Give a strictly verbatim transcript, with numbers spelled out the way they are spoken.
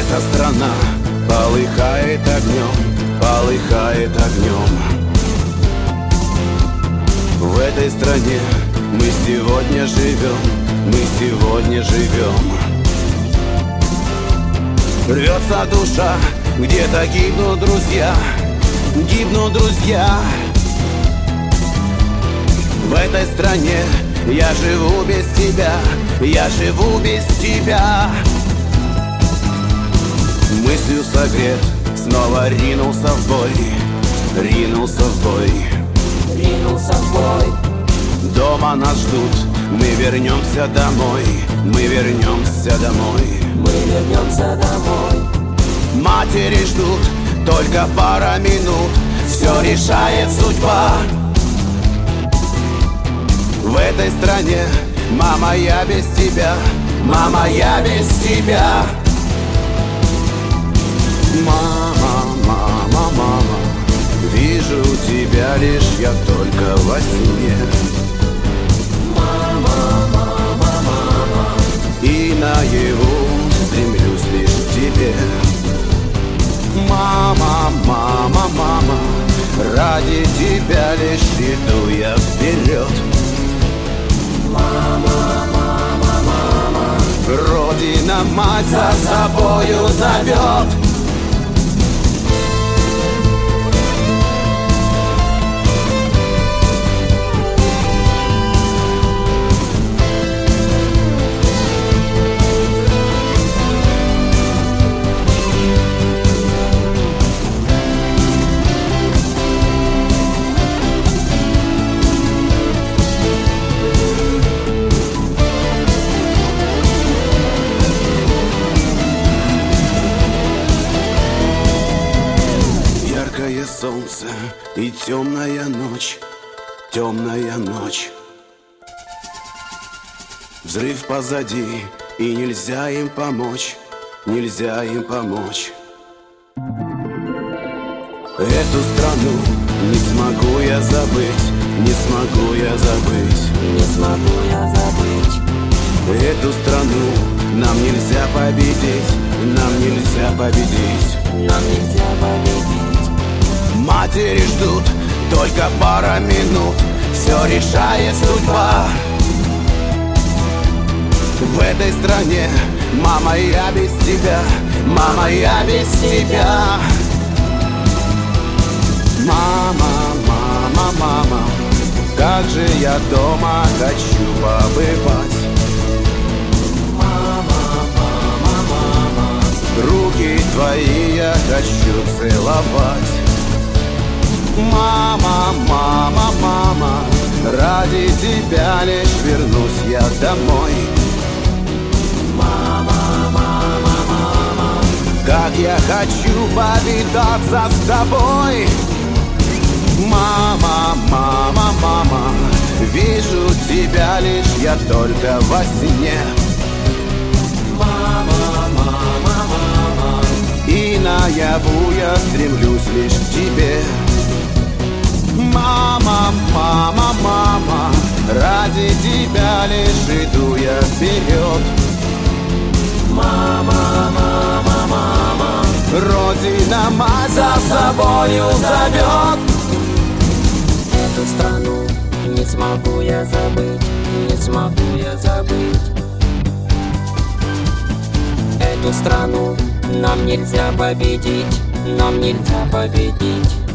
Эта страна полыхает огнем, полыхает огнем. В этой стране мы сегодня живем, мы сегодня живем. Рвется душа, где-то гибнут друзья, гибнут друзья. В этой стране я живу без тебя, я живу без тебя. Мыслью согрет, снова ринулся в бой, ринулся в бой, ринулся в бой. Дома нас ждут, мы вернемся домой, мы вернемся домой, мы вернемся домой. Матери ждут только пара минут, все решает судьба. В этой стране, мама, я без тебя, мама, я без тебя. Мама, мама, мама, вижу тебя лишь я только во сне. Мама, мама, мама, и наяву стремлюсь лишь к тебе. Мама, мама, мама, ради тебя лишь иду я вперед. Мама, мама, мама, Родина, мать за собою зовет. Солнце и темная ночь, темная ночь. Взрыв позади, и нельзя им помочь, нельзя им помочь. Эту страну не смогу я забыть, не смогу я забыть, не смогу я забыть. Эту страну нам нельзя победить, нам нельзя победить, нам нельзя победить. Матери ждут только пара минут, все решает судьба. В этой стране, мама, я без тебя, мама, я без тебя. Мама, мама, мама, как же я дома хочу побывать. Мама, мама, мама, руки твои я хочу целовать. Мама, мама, мама, ради тебя лишь вернусь я домой. Мама, мама, мама, как я хочу повидаться с тобой. Мама, мама, мама, вижу тебя лишь я только во сне. Мама, мама, мама, и наяву я стремлюсь лишь к тебе. Мама, мама, мама, ради тебя лишь иду я вперед. Мама, мама, мама, Родина, мать за собою зовет. Эту страну не смогу я забыть, не смогу я забыть. Эту страну нам нельзя победить, нам нельзя победить.